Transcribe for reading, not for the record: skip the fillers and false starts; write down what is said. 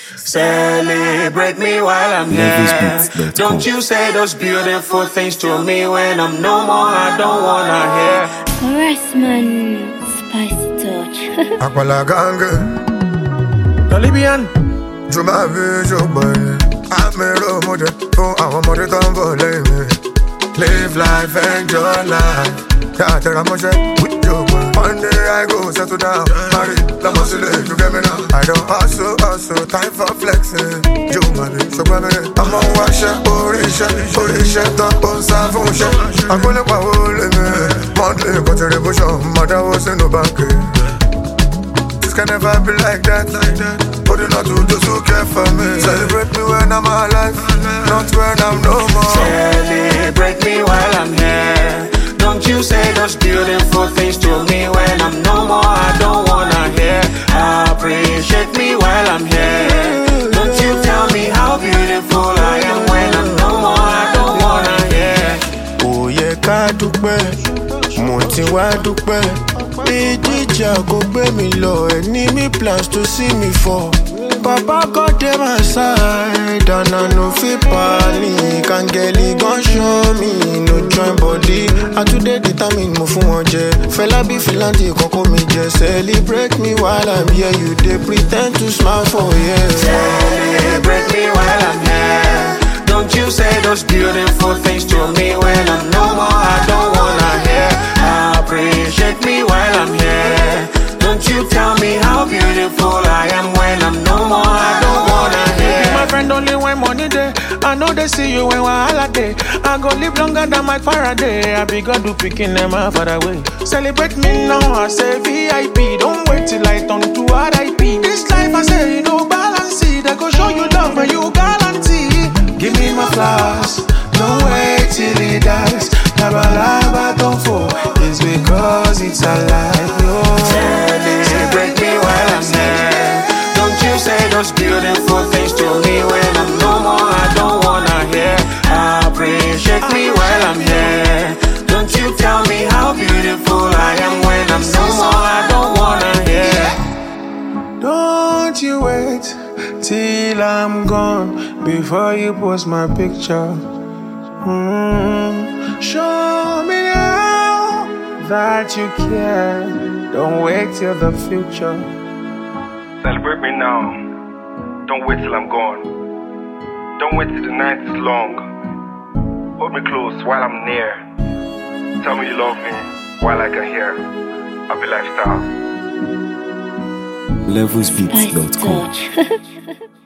Celebrate me while I'm here. Don't you say those beautiful things to me when I'm no more. I don't wanna hear. Restman, spicy touch. Aquala gangue, The Libyan. je m'avais joué. I'm a role model for our mother don't believe me. Live life, enjoy life. Yeah, tell them what with you. One day I go settle down, marry, the muscle you get me now. I don't hustle, time for flexing. You marry, so grab me. I'm on wash it, orisha, top on savon. I'm gonna power limit. Monthly, go to the bush, mother was in the bank. This can never be like that. But you not to those who care for me. Celebrate me when I'm alive, not when I'm no more. Celebrate me while I'm here. Don't you say those beautiful things to me when I'm no more. I don't wanna hear. Appreciate me while I'm here. Don't you tell me how beautiful I am when I'm no more. I don't wanna hear. Ó yẹ ká dúpẹ́, mo ti wá dúpẹ́. Bí jíjà kò gbé mi lọ, ẹni mi plans to see me fall. Papa God dey my side, and I no fit panic. Angeli gon show me, no join body. I today determine mo fún wọn jẹ. Fẹlá bí Fìlàntì kọ́kọ́ mi jẹ. Celebrate me while I'm here, you dey pretend to smile for years. Celebrate me while I'm here. Don't you say those beautiful things to me when I'm no more. I don't wanna hear. Appreciate me while I'm here. Don't you tell me how beautiful I am when I'm no more. I don't wanna hear. My friend only when money day. I know they see you when wahala day. I go live longer than my Faraday. I be God do picking them up far away. Celebrate me now, I say VIP. Don't wait till I turn to RIP. This life I say you know balance it. I go show you love when you guarantee. Give me my flowers. Don't wait till it dies. Laba laba don't fall. It's because it's alive. No. Celebrate me while I'm here. Don't you say those beautiful things to me when I'm no more. I don't wanna hear. Appreciate me while I'm here. Don't you tell me how beautiful I am when I'm no more. I don't wanna hear. Don't you wait till I'm gone before you post my picture. Show me now that you care. Don't wait till the future. Celebrate me now. Don't wait till I'm gone. Don't wait till the night is long. Hold me close while I'm near. Tell me you love me while I can hear. Happy lifestyle. Levelsbeats.com